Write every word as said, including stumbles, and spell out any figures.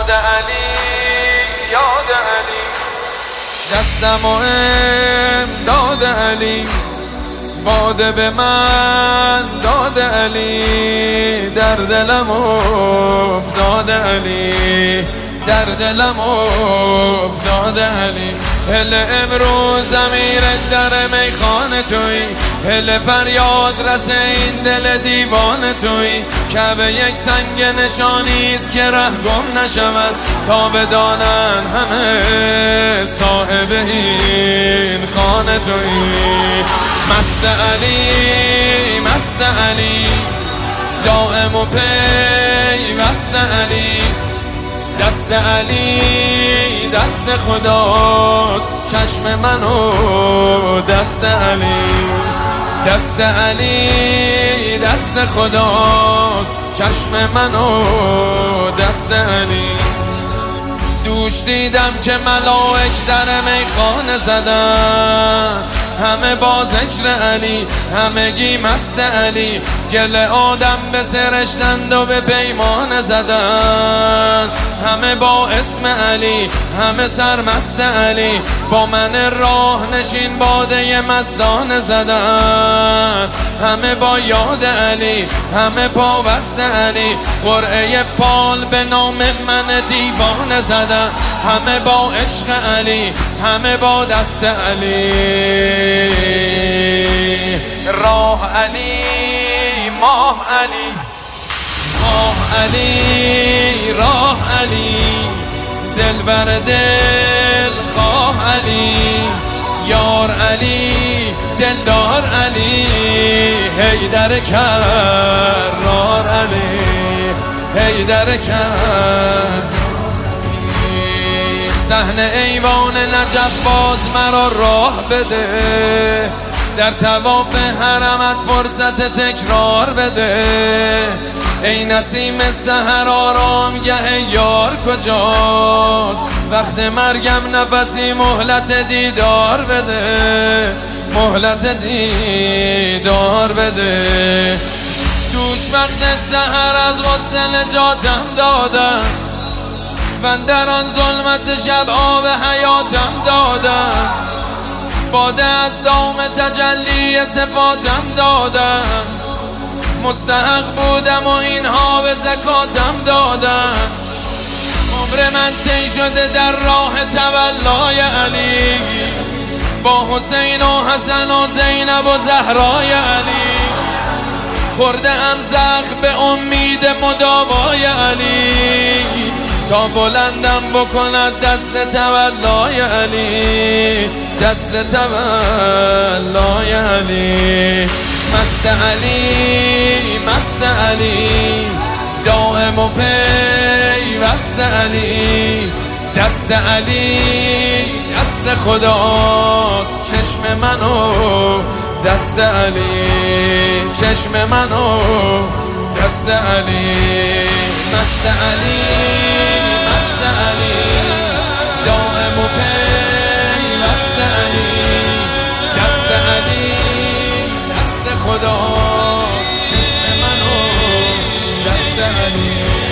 یاد علی یاد علی، دستم و امداد علی، باده به من داد علی، در دلم افتاد علی، در دلم افتاد علی. هل امروز امیر در میخانه توی، هل فریاد رس این دل دیوانه توی، کعبه یک سنگ نشانیست که ره گم نشود، تا بدانن همه صاحب این خانه توی. مست علی مست علی، دائم و پیوست علی، دست علی دست خداست، چشم منو دست علی، دست علی دست خداست، چشم منو دست علی. دوش دیدم که ملائک در میخانه زدن، همه با ذکر علی، همگی مست علی، گل آدم به سرشتند و به پیمان زدن، همه با اسم علی، همه سرمست علی، با من راه نشین باده مستانه زدن، همه با یاد علی، همه پابست علی، قرعه فال به نام من دیوانه زدن، همه با عشق علی، همه با دست علی. راه علی ماه علی، ماه علی راه علی، دل بر دل خواه علی، یار علی دلدار علی، حیدر کرار علی، حیدر کرار. صحن ایوان نجف باز مرا راه بده، در طواف حرمت فرصت تکرار بده، ای نسیم سحر آرامگه یار کجاست، وقت مرگم نفسی مهلت دیدار بده، مهلت دیدار بده. دوش وقت سحر از غسل نجاتم دادم، من در آن ظلمت شب آب حیاتم دادم، باده از دام تجلی صفاتم دادم، مستحق بودم و اینها به زکاتم دادم، عمر من طی شده در راه تولای علی، با حسین و حسن و زینب و زهرای علی، خورده ام زخم به امید مداوای علی، تا بلندم بکند دست تولای علی، دست تولای علی. مست علی مست علی، دائم و پیوست علی، دست علی دست خداست، چشم منو دست علی، چشم منو دست علی. مست علی مست علی، دائم و پیوست علی، دست علی دست خداست، چشم منو دست علی.